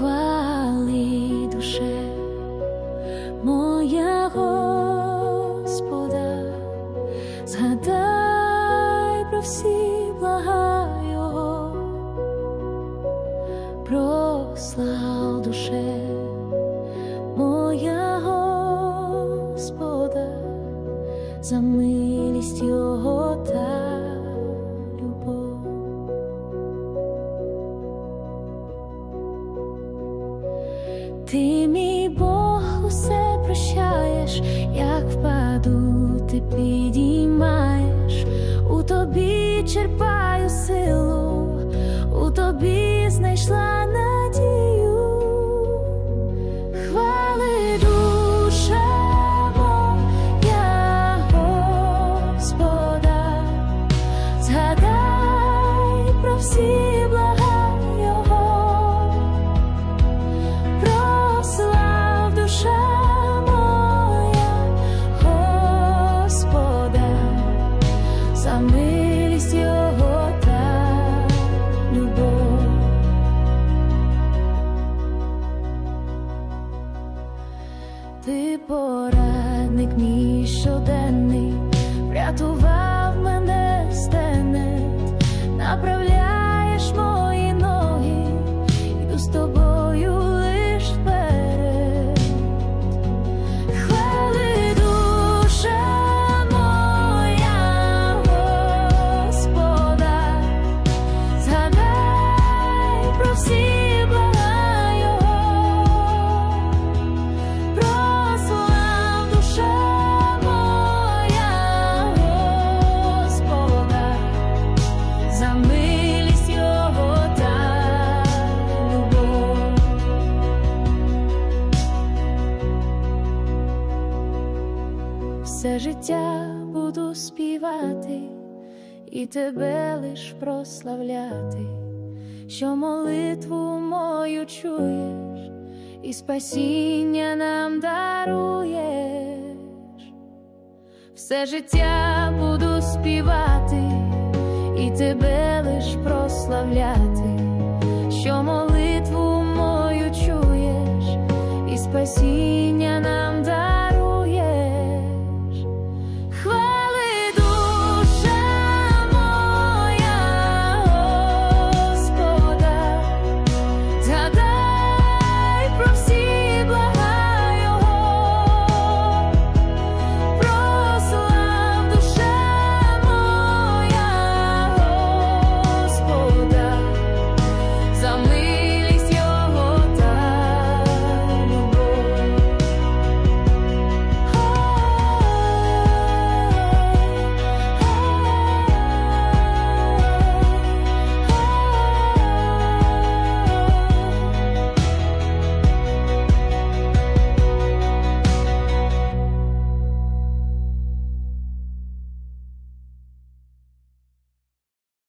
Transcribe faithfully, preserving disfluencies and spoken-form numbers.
хвали душе моя Господа, згадай про всі блага Його, прослав душе моя Господа, за милість Його та любов. Ти, мій Бог, усе прощаєш, як впаду, ти підіймаєш. У тобі черпаю силу, у тобі знайшла надію. Хвали душа моя Господа, згадай про всі блага Його, прослав душа моя Господа, за милість Його та любов. Ти порадник мій щоденний, врятував мене з тенет, направляєш мої ноги, йду з тобою лиш вперед. Хвали душа моя Господа, згадай про всі блага Його, прослав душа моя Господа, за милість Його та любов. Все життя буду співати і тебе лиш прославляти, що молитву мою чуєш і спасіння нам даруєш. Все життя буду співати і тебе лиш прославляти,